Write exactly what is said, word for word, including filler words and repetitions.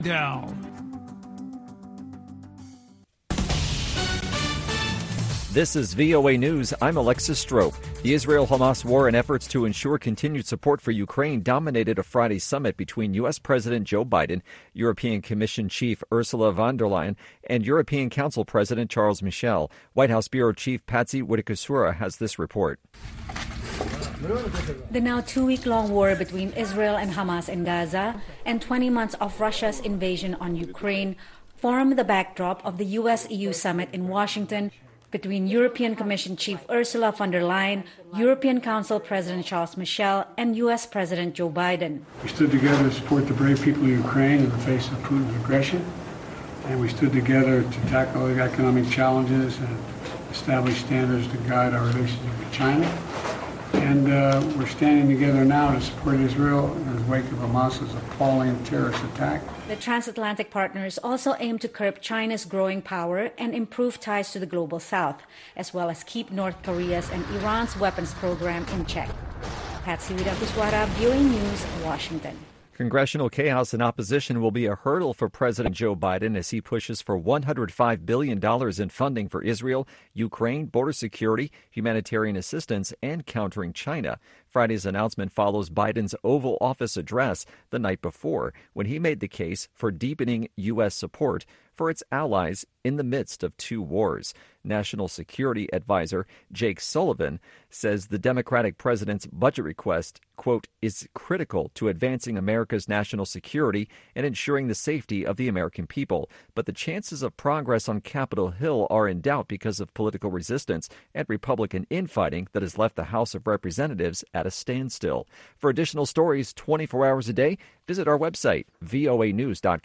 Down. This is V O A News. I'm Alexis Strope. The Israel-Hamas war and efforts to ensure continued support for Ukraine dominated a Friday summit between U S. President Joe Biden, European Commission Chief Ursula von der Leyen, and European Council President Charles Michel. White House Bureau Chief Patsy Widakuswara has this report. The now two-week-long war between Israel and Hamas in Gaza and twenty months of Russia's invasion on Ukraine form the backdrop of the U S E U summit in Washington between European Commission Chief Ursula von der Leyen, European Council President Charles Michel, and U S. President Joe Biden. We stood together to support the brave people of Ukraine in the face of Putin's aggression, and we stood together to tackle the economic challenges and establish standards to guide our relationship with China. And uh, we're standing together now to support Israel in the wake of Hamas's appalling terrorist attack. The transatlantic partners also aim to curb China's growing power and improve ties to the global south, as well as keep North Korea's and Iran's weapons program in check. Patsy Widakuswara, V O A News, Washington. Congressional chaos and opposition will be a hurdle for President Joe Biden as he pushes for one hundred five billion dollars in funding for Israel, Ukraine, border security, humanitarian assistance, and countering China. Friday's announcement follows Biden's Oval Office address the night before, when he made the case for deepening U S support for its allies in the midst of two wars. National Security Advisor Jake Sullivan says the Democratic president's budget request, quote, is critical to advancing America's national security and ensuring the safety of the American people. But the chances of progress on Capitol Hill are in doubt because of political resistance and Republican infighting that has left the House of Representatives at a standstill. For additional stories twenty-four hours a day, visit our website, voa news dot com.